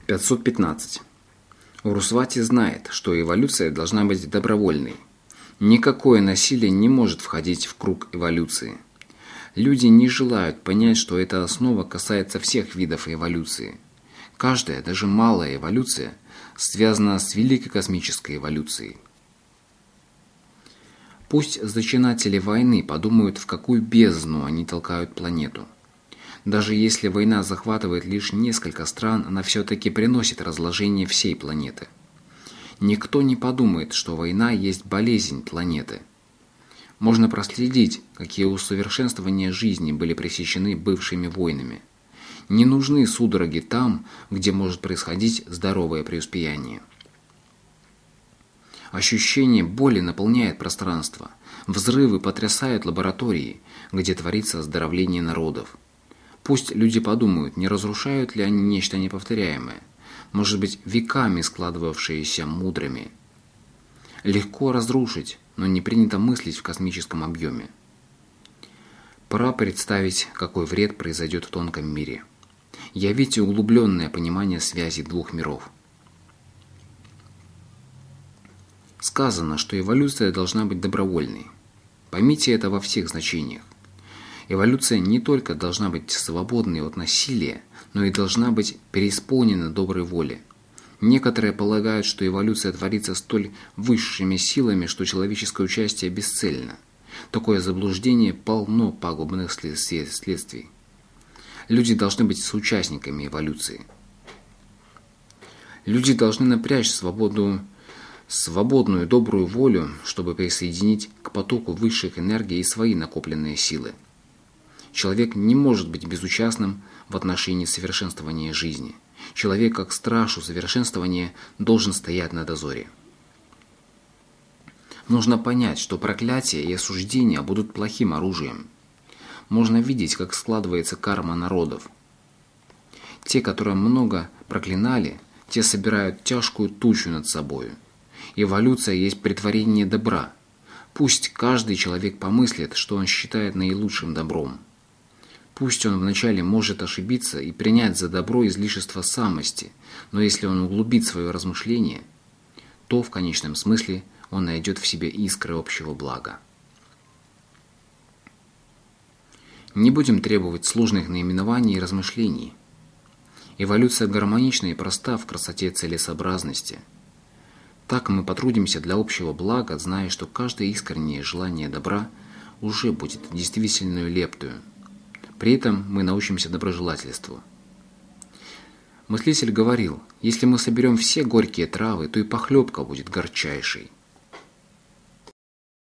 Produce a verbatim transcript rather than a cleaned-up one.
пятьсот пятнадцать. Урусвати знает, что эволюция должна быть добровольной. Никакое насилие не может входить в круг эволюции. Люди не желают понять, что эта основа касается всех видов эволюции. Каждая, даже малая эволюция, связана с великой космической эволюцией. Пусть зачинатели войны подумают, в какую бездну они толкают планету. Даже если война захватывает лишь несколько стран, она все-таки приносит разложение всей планеты. Никто не подумает, что война есть болезнь планеты. Можно проследить, какие усовершенствования жизни были пресечены бывшими войнами. Не нужны судороги там, где может происходить здоровое преуспеяние. Ощущение боли наполняет пространство. Взрывы потрясают лаборатории, где творится оздоровление народов. Пусть люди подумают, не разрушают ли они нечто неповторяемое, может быть, веками складывавшееся мудрыми. Легко разрушить, но не принято мыслить в космическом объеме. Пора представить, какой вред произойдет в тонком мире. Явите углубленное понимание связи двух миров. Сказано, что эволюция должна быть добровольной. Поймите это во всех значениях. Эволюция не только должна быть свободной от насилия, но и должна быть преисполнена доброй воли. Некоторые полагают, что эволюция творится столь высшими силами, что человеческое участие бесцельно. Такое заблуждение полно пагубных следствий. Люди должны быть соучастниками эволюции. Люди должны напрячь свободу, свободную добрую волю, чтобы присоединить к потоку высших энергий и свои накопленные силы. Человек не может быть безучастным в отношении совершенствования жизни. Человек, как страж усовершенствования, должен стоять на дозоре. Нужно понять, что проклятие и осуждение будут плохим оружием. Можно видеть, как складывается карма народов. Те, которые много проклинали, те собирают тяжкую тучу над собою. Эволюция есть претворение добра. Пусть каждый человек помыслит, что он считает наилучшим добром. Пусть он вначале может ошибиться и принять за добро излишество самости, но если он углубит свое размышление, то в конечном смысле он найдет в себе искры общего блага. Не будем требовать сложных наименований и размышлений. Эволюция гармонична и проста в красоте целесообразности. Так мы потрудимся для общего блага, зная, что каждое искреннее желание добра уже будет действительную лептою. При этом мы научимся доброжелательству. Мыслитель говорил, если мы соберем все горькие травы, то и похлебка будет горчайшей.